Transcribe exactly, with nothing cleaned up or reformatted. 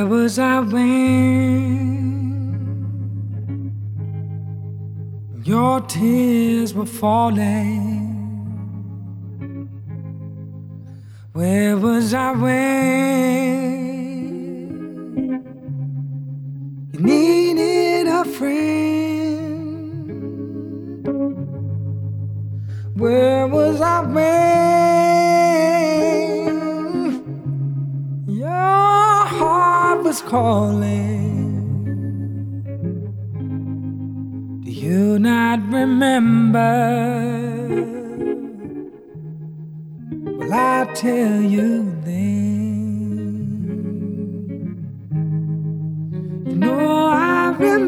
Where was I when your tears were falling? Where was I when you needed a friend? Where was I when your heart was calling? Do you not remember? Well, I tell you then.